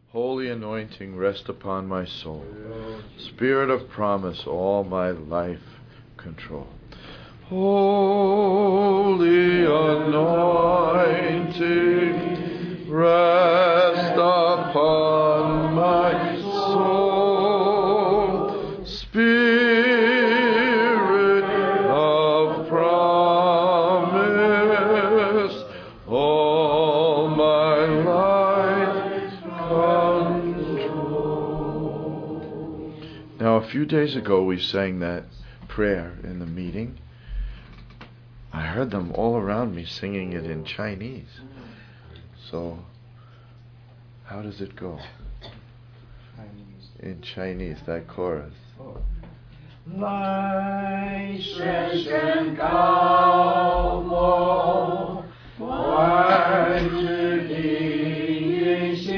Holy anointing, rest upon my soul. Spirit of promise, all my life control. Holy anointing, rest upon my soul. Spirit of promise, all my life control. Now, a few days ago, we sang that prayer in the meeting. I heard them all around me singing it in Chinese. So, how does it go? In Chinese, that chorus. 来深深高梦，万世的运行，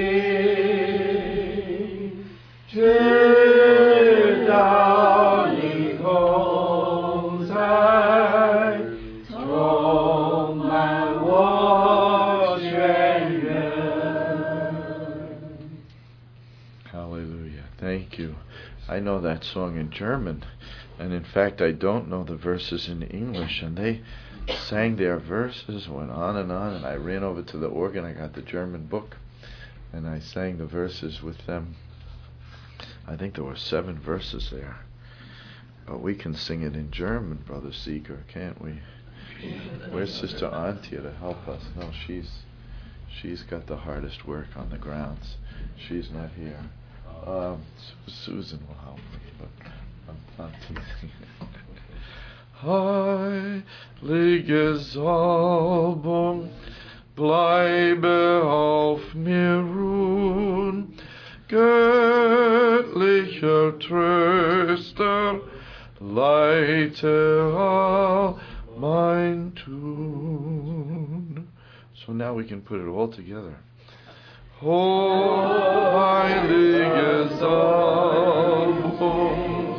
直到你同在，充满我全人。 Hallelujah. Thank you. I know that song in German, and in fact I don't know the verses in English, and they sang their verses, went on, and I ran over to the organ. I got the German book, and I sang the verses with them. I think there were 7 verses there, but we can sing it in German, Brother Seeger, can't we? Where's Sister Antje to help us? No, she's got the hardest work on the grounds. She's not here. Susan will help me, but I'm teasing. Heilige Salbung, bleibe auf mir ruhen, göttlicher Tröster, leite all mein Tun. So now we can put it all together. Heilige Salbung,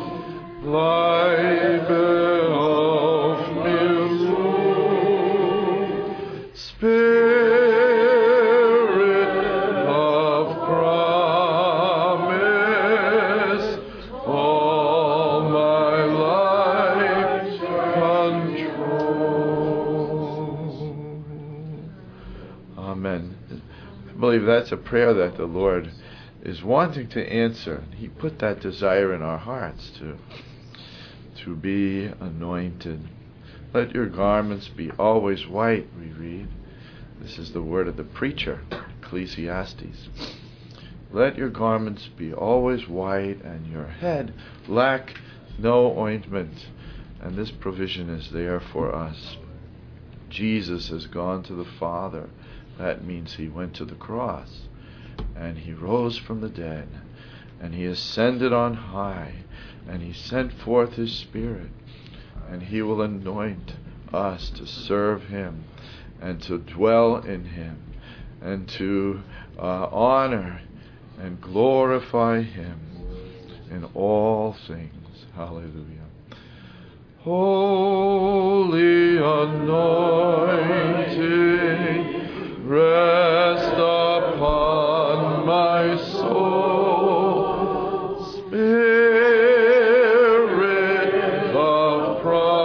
bleibe auf mir ruhen, Spirit of promise, all my life control. Amen. I believe that's a prayer that the Lord is wanting to answer. He put that desire in our hearts to be anointed. Let your garments be always white, we read. This is the word of the preacher, Ecclesiastes. Let your garments be always white, and your head lack no ointment. And this provision is there for us. Jesus has gone to the Father. That means he went to the cross, and he rose from the dead, and he ascended on high, and he sent forth his Spirit, and he will anoint us to serve him, and to dwell in him, and to honor and glorify him in all things. Hallelujah. Holy anointing, rest upon my soul, Spirit of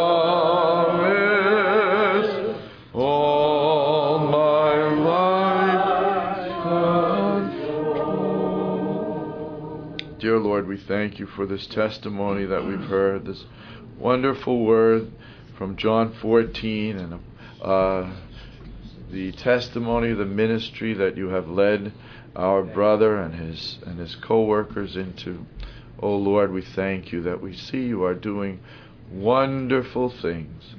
promise, all my life control. Dear Lord, we thank you for this testimony that we've heard, this wonderful word from John 14, and the testimony of the ministry that you have led our brother and his co-workers into. Oh Lord, we thank you that we see you are doing wonderful things,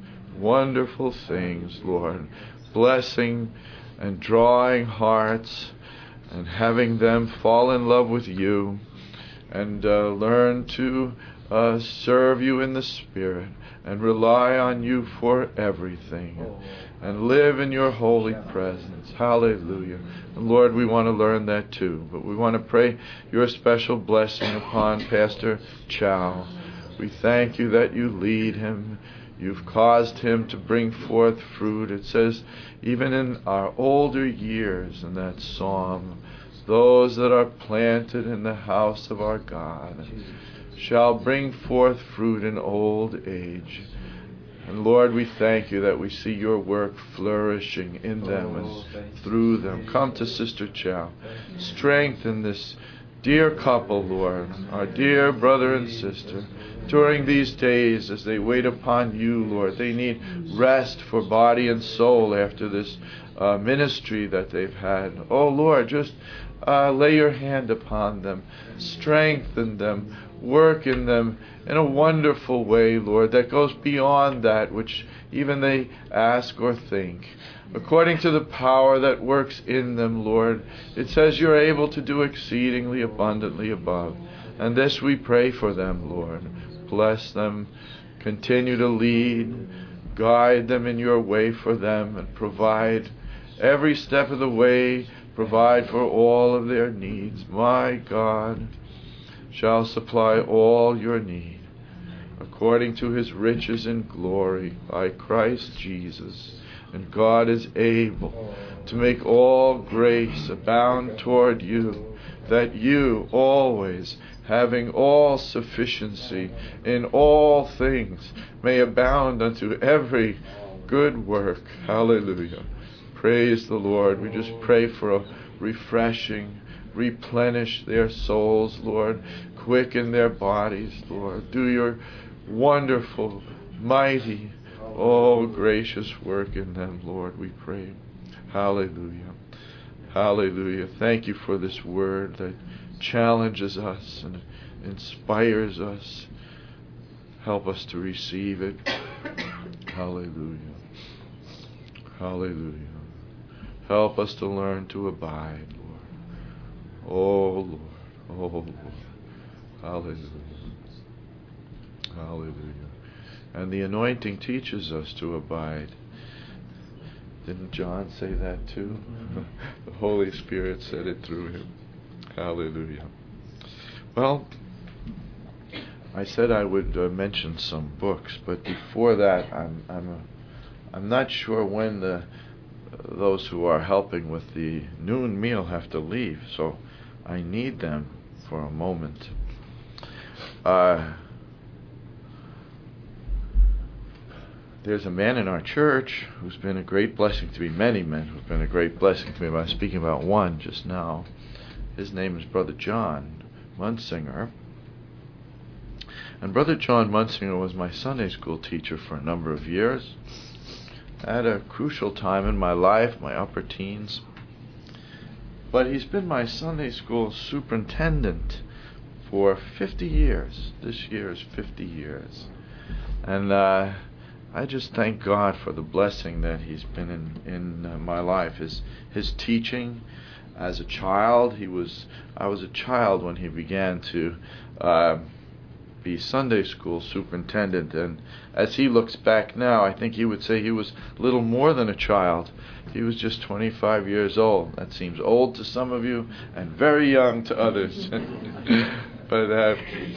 Lord, blessing and drawing hearts and having them fall in love with you and learn to serve you in the Spirit and rely on you for everything and live in your holy presence. Hallelujah. And Lord, we want to learn that too, but we want to pray your special blessing upon Pastor Chow. We thank you that you lead him. You've caused him to bring forth fruit. It says, even in our older years in that psalm, those that are planted in the house of our God shall bring forth fruit in old age. And Lord, we thank you that we see your work flourishing in them and through them. Come to Sister Chow. Strengthen this dear couple, Lord, our dear brother and sister, during these days as they wait upon you, Lord. They need rest for body and soul after this ministry that they've had. Oh, Lord, just lay your hand upon them. Strengthen them. Work in them in a wonderful way, Lord, that goes beyond that which even they ask or think. According to the power that works in them, Lord, it says you're able to do exceedingly abundantly above. And this we pray for them, Lord. Bless them. Continue to lead. Guide them in your way for them and provide every step of the way. Provide for all of their needs. My God shall supply all your need according to his riches in glory by Christ Jesus. And God is able to make all grace abound toward you, that you always, having all sufficiency in all things, may abound unto every good work. Hallelujah. Praise the Lord. We just pray for a refreshing. Replenish their souls, Lord. Quicken their bodies, Lord. Do your wonderful, mighty, gracious work in them, Lord, we pray. Hallelujah. Hallelujah. Thank you for this word that challenges us and inspires us. Help us to receive it. Hallelujah. Hallelujah. Help us to learn to abide, Lord. Oh, Lord. Oh, Lord. Hallelujah. Hallelujah. And the anointing teaches us to abide. Didn't John say that too? The Holy Spirit said it through him. Hallelujah. Well, I said I would mention some books, but before that, I'm not sure when those who are helping with the noon meal have to leave, so I need them for a moment. There's a man in our church who's been a great blessing to me, many men who've been a great blessing to me, but I'm speaking about one just now. His name is Brother John Munsinger. And Brother John Munsinger was my Sunday school teacher for a number of years. At a crucial time in my life, my upper teens. But he's been my Sunday school superintendent for 50 years. This year is 50 years. And I just thank God for the blessing that he's been in my life. His teaching as a child, I was a child when he began to be Sunday school superintendent, and as he looks back now, I think he would say he was little more than a child. He was just 25 years old. That seems old to some of you and very young to others. But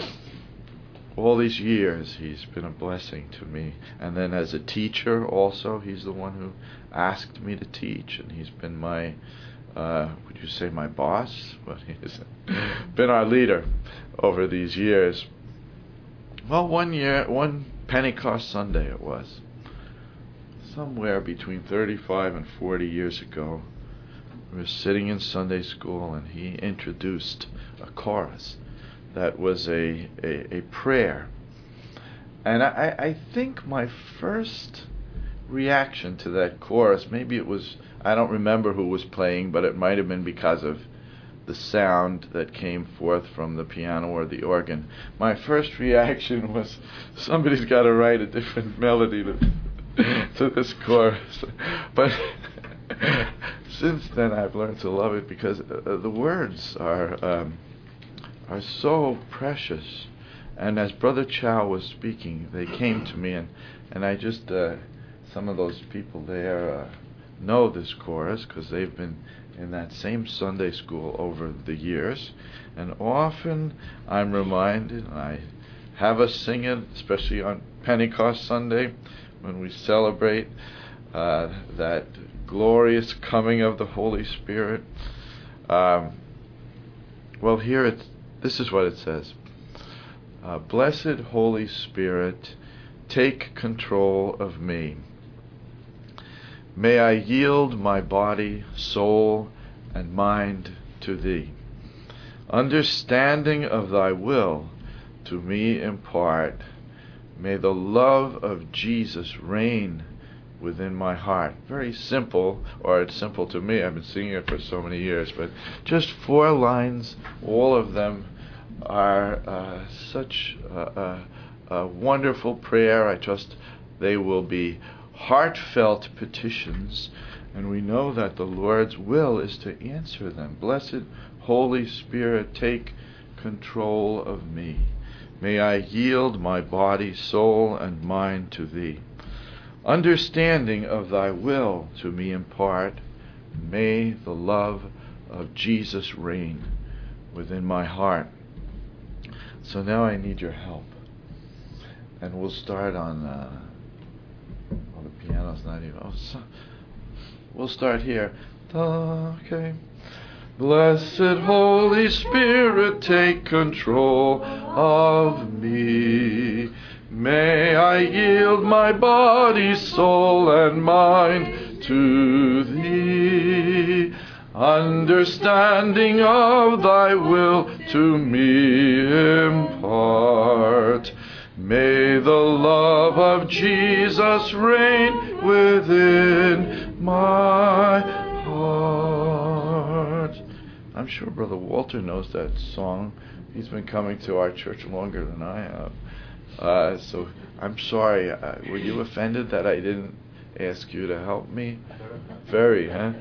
all these years he's been a blessing to me. And then as a teacher also, he's the one who asked me to teach, and he's been my would you say my boss? Well, he's been our leader over these years. Well, one Pentecost Sunday it was, somewhere between 35 and 40 years ago, we were sitting in Sunday school, and he introduced a chorus that was a prayer. And I think my first reaction to that chorus, maybe it was, I don't remember who was playing, but it might have been because of the sound that came forth from the piano or the organ. My first reaction was, somebody's got to write a different melody to this chorus. But since then I've learned to love it, because the words are so precious. And as Brother Chow was speaking, they came to me, and I just, some of those people there know this chorus because they've been in that same Sunday school over the years, and often I'm reminded, and I have us sing it, especially on Pentecost Sunday when we celebrate that glorious coming of the Holy Spirit. Well, here this is what it says. Blessed Holy Spirit, take control of me. May I yield my body, soul, and mind to Thee. Understanding of Thy will to me impart. May the love of Jesus reign within my heart. Very simple, or it's simple to me. I've been singing it for so many years, but just 4 lines, all of them are such a wonderful prayer. I trust they will be heartfelt petitions, and we know that the Lord's will is to answer them. Blessed Holy Spirit, take control of me. May I yield my body, soul, and mind to Thee. Understanding of Thy will to me impart. May the love of Jesus reign within my heart. So now I need your help. And we'll start on... the piano's not even... we'll start here. Okay. Blessed Holy Spirit, take control of me. May I yield my body, soul, and mind to Thee. Understanding of Thy will to me impart. May the love of Jesus reign within my heart. I'm sure Brother Walter knows that song. He's been coming to our church longer than I have. So I'm sorry. Were you offended that I didn't ask you to help me? Very, huh?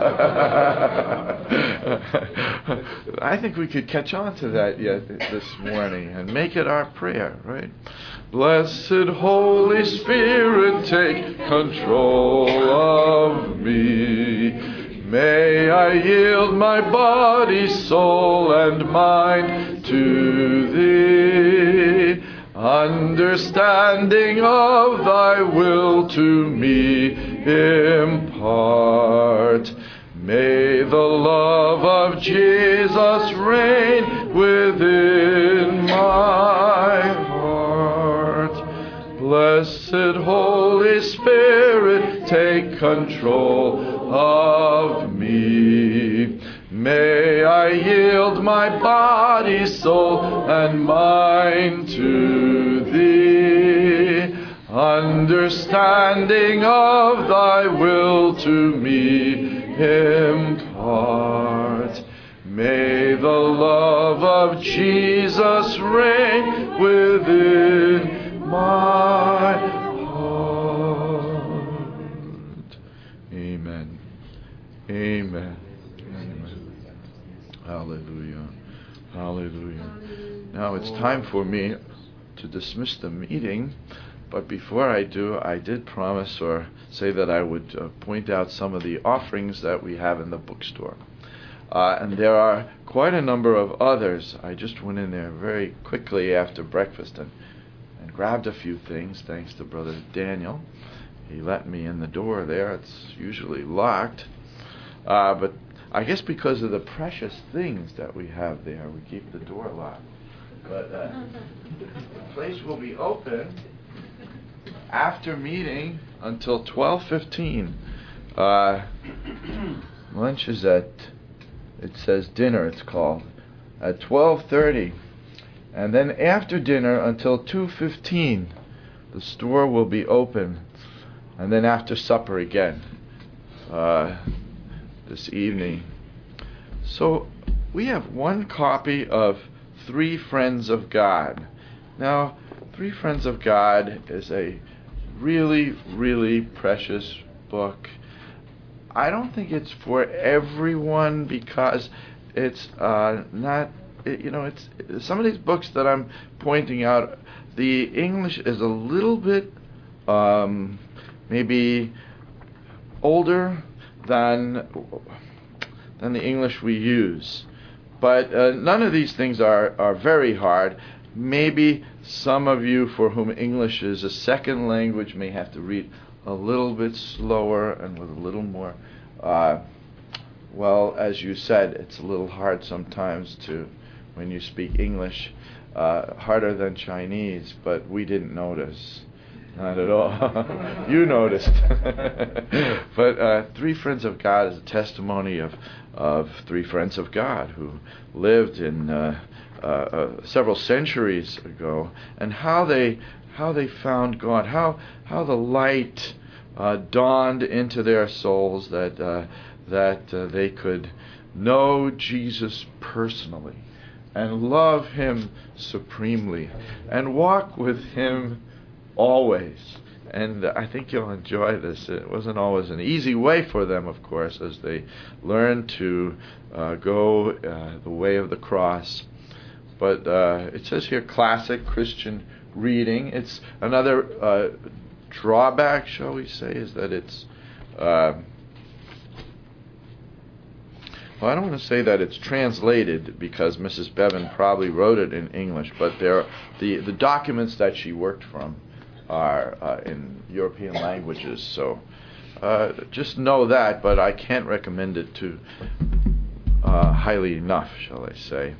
I think we could catch on to that yet this morning and make it our prayer, right? Blessed Holy Spirit, take control of me. May I yield my body, soul, and mind to Thee. Understanding of Thy will to me impart. May the love of Jesus reign within my heart. Blessed Holy Spirit, take control of me. May I yield my body, soul, and mind to Thee. Understanding of Thy will to me impart. May the love of Jesus reign within my heart. Amen. Amen. Hallelujah. Hallelujah. Now it's time for me to dismiss the meeting, but before I do, I did promise or say that I would point out some of the offerings that we have in the bookstore. And there are quite a number of others. I just went in there very quickly after breakfast and grabbed a few things, thanks to Brother Daniel. He let me in the door there. It's usually locked. But I guess because of the precious things that we have there, we keep the door locked. But the place will be open after meeting until 12:15. Lunch is at, it says dinner it's called, at 12:30. And then after dinner until 2:15, the store will be open. And then after supper again. This evening. So we have one copy of Three Friends of God. Now, Three Friends of God is a really, really precious book. I don't think it's for everyone because it's not, it's some of these books that I'm pointing out, the English is a little bit maybe older than the English we use. But none of these things are very hard. Maybe some of you for whom English is a second language may have to read a little bit slower and with a little more well, as you said, it's a little hard sometimes when you speak English, harder than Chinese, but we didn't notice. Not at all. You noticed. But Three Friends of God is a testimony of three friends of God who lived in several centuries ago, and how they found God, how the light dawned into their souls that they could know Jesus personally and love Him supremely and walk with Him always. And I think you'll enjoy this. It wasn't always an easy way for them, of course, as they learned to go the way of the cross. But it says here, classic Christian reading. It's another drawback, shall we say, is that it's well, I don't want to say that it's translated, because Mrs. Bevan probably wrote it in English, but the documents that she worked from are in European languages. So just know that, but I can't recommend it to highly enough, shall I say.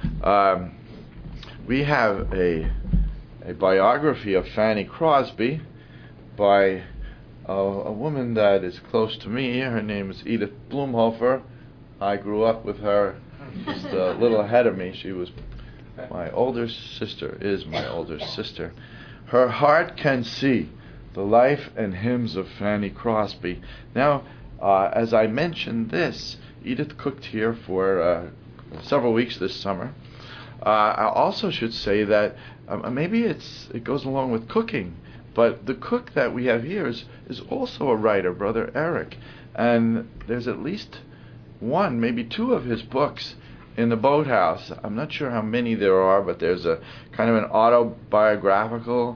We have a biography of Fanny Crosby by a woman that is close to me. Her name is Edith Blumhofer. I grew up with her, just a little ahead of me. She was my older sister, is my older sister. Her heart can see the life and hymns of Fanny Crosby. Now, as I mentioned this, Edith cooked here for several weeks this summer. I also should say that maybe it goes along with cooking, but the cook that we have here is also a writer, Brother Eric, and there's at least one, maybe two of his books in the Boathouse. I'm not sure how many there are, but there's a kind of an autobiographical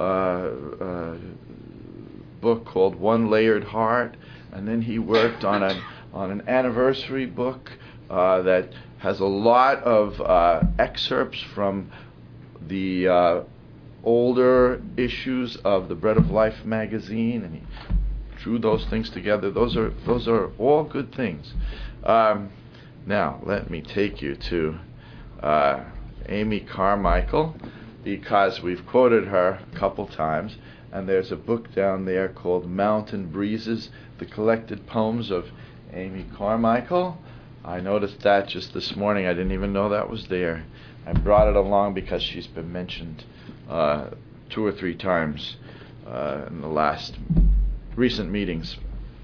book called One Layered Heart, and then he worked on an anniversary book that has a lot of excerpts from the older issues of the Bread of Life magazine, and he drew those things together. Those are all good things. Now, let me take you to Amy Carmichael, because we've quoted her a couple times, and there's a book down there called Mountain Breezes, the collected poems of Amy Carmichael. I noticed that just this morning. I didn't even know that was there. I brought it along because she's been mentioned 2 or 3 times in the last recent meetings.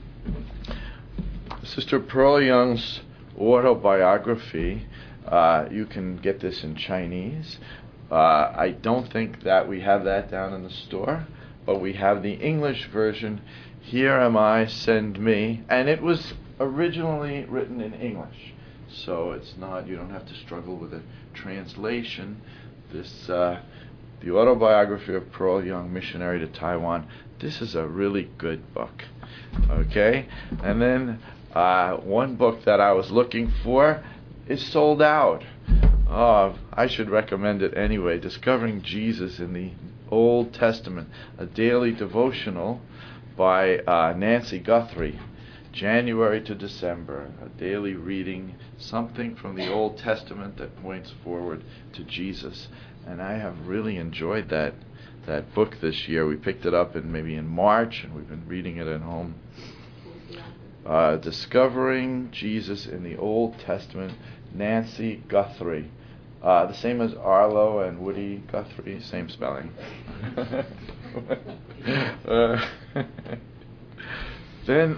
Sister Pearl Young's autobiography, you can get this in Chinese. I don't think that we have that down in the store, but we have the English version, Here Am I, Send Me, and it was originally written in English, so it's not, you don't have to struggle with a translation. This the autobiography of Pearl Young, missionary to Taiwan. This is a really good book. Okay, and then one book that I was looking for is sold out. I should recommend it anyway. Discovering Jesus in the Old Testament, a daily devotional by Nancy Guthrie, January to December, a daily reading, something from the Old Testament that points forward to Jesus. And I have really enjoyed that book this year. We picked it up maybe in March, and we've been reading it at home. Discovering Jesus in the Old Testament, Nancy Guthrie. The same as Arlo and Woody Guthrie, same spelling. Then,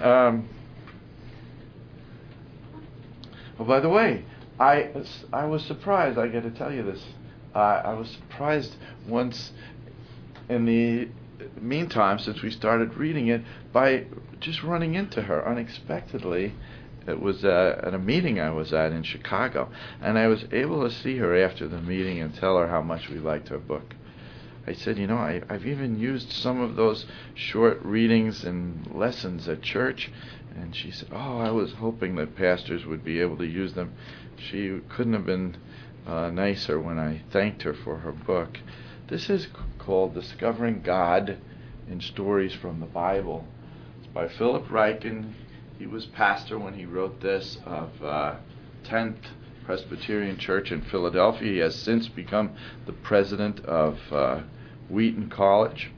by the way, I was surprised, I got to tell you this, I was surprised once in the meantime, since we started reading it, by just running into her unexpectedly. It was at a meeting I was at in Chicago, and I was able to see her after the meeting and tell her how much we liked her book. I said, I've even used some of those short readings and lessons at church. And she said, I was hoping that pastors would be able to use them. She couldn't have been nicer when I thanked her for her book. This is called Discovering God in Stories from the Bible. It's by Philip Ryken. He was pastor when he wrote this of 10th Presbyterian Church in Philadelphia. He has since become the president of Wheaton College.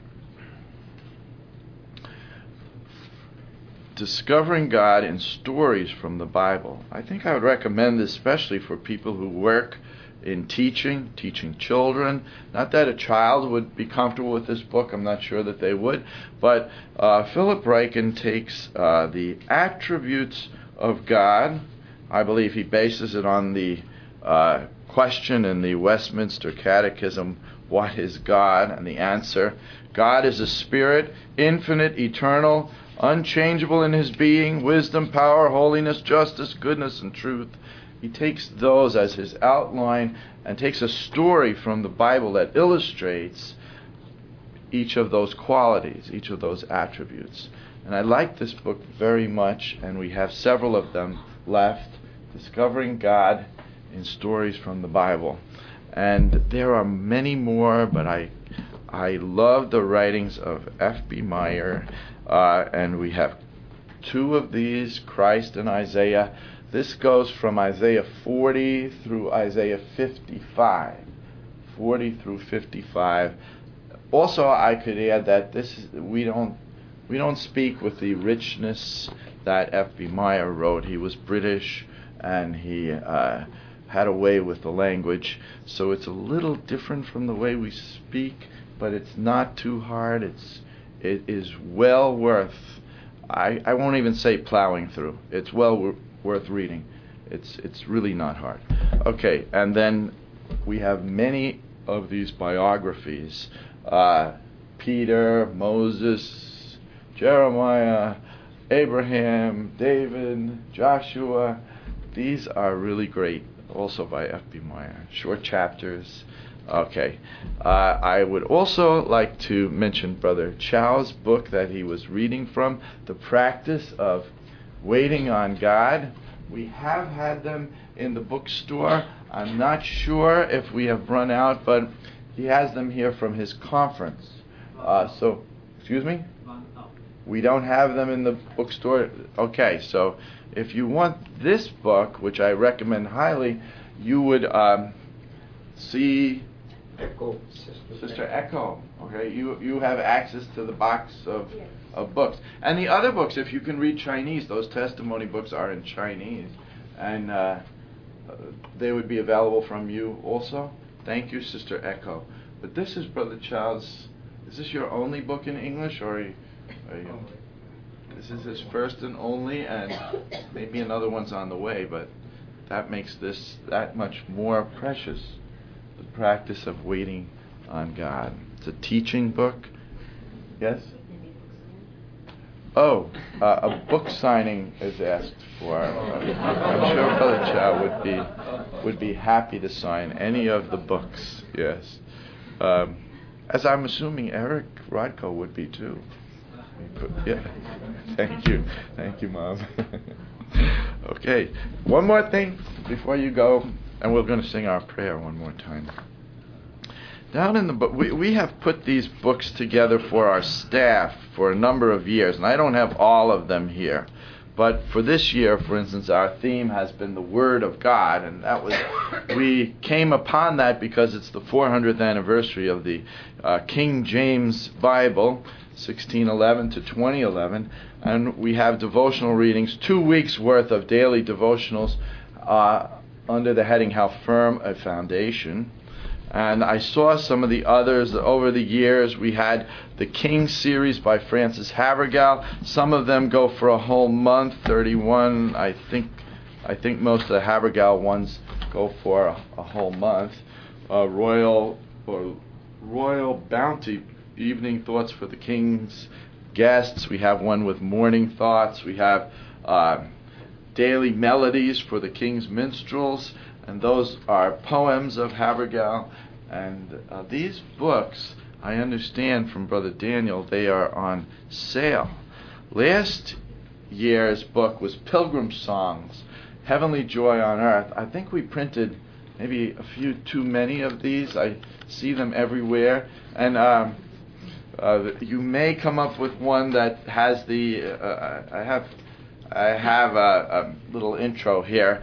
Discovering God in stories from the Bible. I think I would recommend this especially for people who work in teaching children. Not that a child would be comfortable with this book, I'm not sure that they would, but Philip Ryken takes the attributes of God. I believe he bases it on the question in the Westminster Catechism, what is God? And the answer, God is a spirit, infinite, eternal, unchangeable in his being, wisdom, power, holiness, justice, goodness, and truth. He takes those as his outline and takes a story from the Bible that illustrates each of those qualities, each of those attributes. And I like this book very much, and we have several of them left, Discovering God in Stories from the Bible. And there are many more, but I love the writings of F.B. Meyer, and we have two of these, Christ and Isaiah. This goes from Isaiah 40 through Isaiah 55. 40 through 55. Also, I could add that we don't speak with the richness that F.B. Meyer wrote. He was British, and he had a way with the language, so it's a little different from the way we speak, but it's not too hard. It is well worth, I won't even say plowing through. It's well worth reading. It's really not hard. Okay, and then we have many of these biographies. Peter, Moses, Jeremiah, Abraham, David, Joshua. These are really great, also by F.B. Meyer. Short chapters. Okay. I would also like to mention Brother Chow's book that he was reading from, The Practice of Waiting on God. We have had them in the bookstore. I'm not sure if we have run out, but he has them here from his conference. Excuse me? We don't have them in the bookstore. Okay, so if you want this book, which I recommend highly, you would see Echo, Sister Echo. Okay, you have access to the box of books. And the other books, if you can read Chinese, those testimony books are in Chinese, and they would be available from you also. Thank you, Sister Echo. But this is Brother Child's. Is this your only book in English, or are you? This is his first and only, and maybe another one's on the way, but that makes this that much more precious. The Practice of Waiting on God. It's a teaching book. Yes? Oh, a book signing is asked for. I'm sure Brother Chow would be happy to sign any of the books. Yes, as I'm assuming Eric Rodko would be too. Yeah. Thank you, Mom. Okay, one more thing before you go, and we're going to sing our prayer one more time. Down in the book, we have put these books together for our staff for a number of years, and I don't have all of them here. But for this year, for instance, our theme has been the Word of God, and we came upon that because it's the 400th anniversary of the King James Bible, 1611 to 2011, and we have devotional readings, 2 weeks worth of daily devotionals under the heading How Firm a Foundation. And I saw some of the others over the years. We had the King series by Francis Havergal. Some of them go for a whole month, 31. I think most of the Havergal ones go for a whole month. Royal Bounty, Evening Thoughts for the King's Guests. We have one with Morning Thoughts. We have Daily Melodies for the King's Minstrels. And those are poems of Havergal. And these books, I understand from Brother Daniel, they are on sale. Last year's book was Pilgrim Songs, Heavenly Joy on Earth. I think we printed maybe a few too many of these. I see them everywhere. And you may come up with one that has I have I have a little intro here.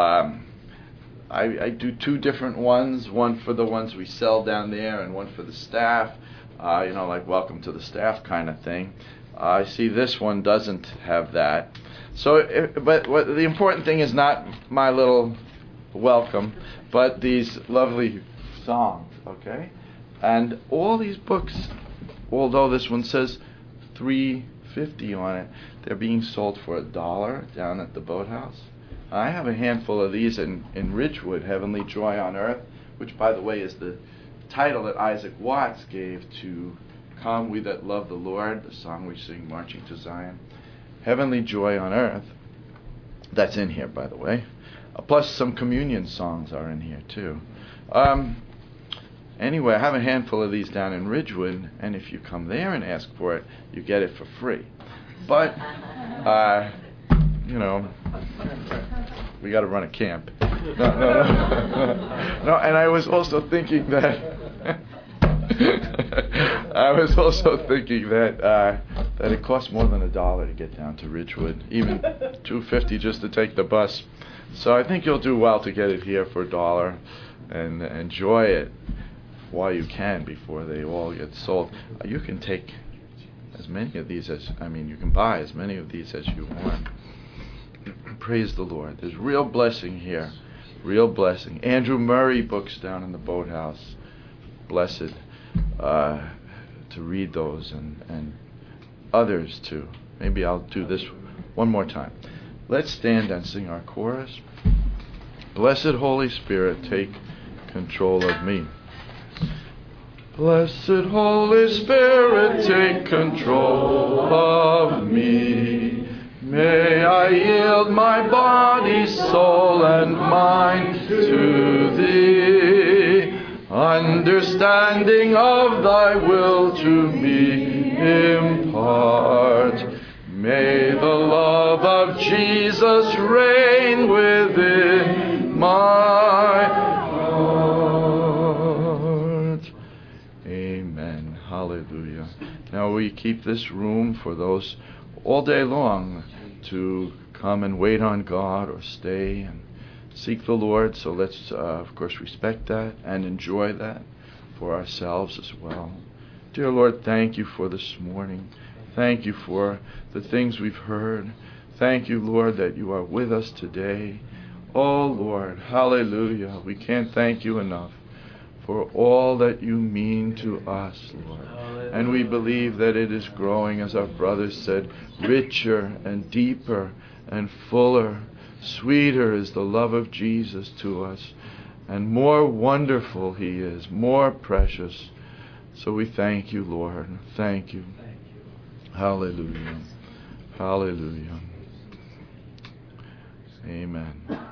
I do two different ones, one for the ones we sell down there and one for the staff, like welcome to the staff kind of thing. I see this one doesn't have that. So, but the important thing is not my little welcome, but these lovely songs, okay? And all these books, although this one says $3.50 on it, they're being sold for $1 down at the Boathouse. I have a handful of these in Ridgewood, Heavenly Joy on Earth, which, by the way, is the title that Isaac Watts gave to Come We That Love the Lord, the song we sing marching to Zion. Heavenly Joy on Earth, that's in here, by the way. Plus some communion songs are in here, too. Anyway, I have a handful of these down in Ridgewood, and if you come there and ask for it, you get it for free. But, we got to run a camp. No, and I was also thinking that that it costs more than $1 to get down to Ridgewood, even $2.50 just to take the bus. So I think you'll do well to get it here for $1 and enjoy it while you can before they all get sold. You can take as many of these you can buy as many of these as you want. Praise the Lord. There's real blessing here. Real blessing. Andrew Murray books down in the Boathouse. Blessed to read those and others too. Maybe I'll do this one more time. Let's stand and sing our chorus. Blessed Holy Spirit, take control of me. Blessed Holy Spirit, take control of me. May I yield my body, soul, and mind to Thee, understanding of Thy will to me impart. May the love of Jesus reign within my heart. Amen. Hallelujah. Now we keep this room for those all day long to come and wait on God or stay and seek the Lord. So let's, of course, respect that and enjoy that for ourselves as well. Dear Lord, thank You for this morning. Thank You for the things we've heard. Thank You, Lord, that You are with us today. Oh, Lord, hallelujah. We can't thank You enough for all that You mean to us, Lord. And we believe that it is growing, as our brothers said, richer and deeper and fuller. Sweeter is the love of Jesus to us, and more wonderful He is, more precious. So we thank You, Lord. Thank You. Hallelujah. Hallelujah. Amen.